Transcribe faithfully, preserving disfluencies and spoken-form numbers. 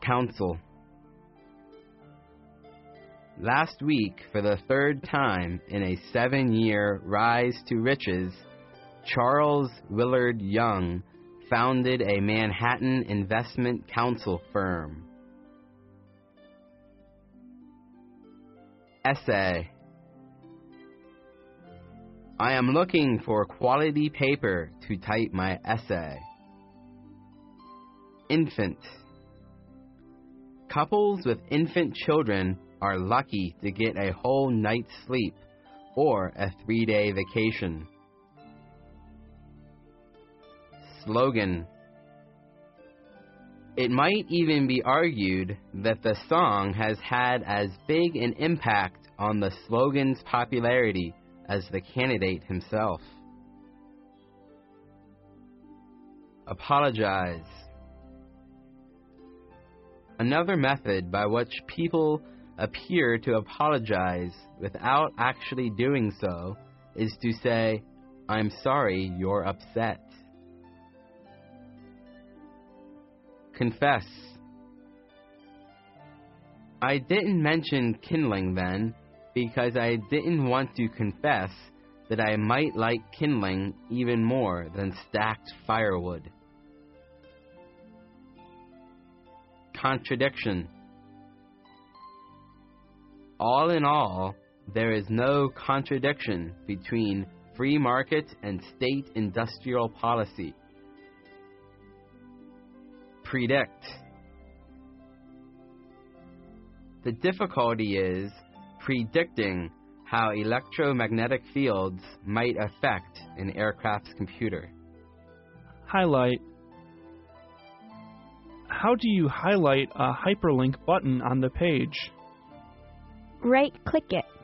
Council. Last week, for the third time in a seven-year rise to riches, Charles Willard Young founded a Manhattan investment counsel firm. Essay. I am looking for quality paper to type my essay. Infant. Couples with infant children are lucky to get a whole night's sleep or a three-day vacation. Slogan. It might even be argued that the song has had as big an impact on the slogan's popularity as the candidate himself. Apologize. Another method by which people appear to apologize without actually doing so is to say, "I'm sorry you're upset." Confess. I didn't mention kindling then because I didn't want to confess that I might like kindling even more than stacked firewood. Contradiction. All in all, there is no contradiction between free market and state industrial policy. Predict. The difficulty is predicting how electromagnetic fields might affect an aircraft's computer. Highlight. How do you highlight a hyperlink button on the page? Right-click it.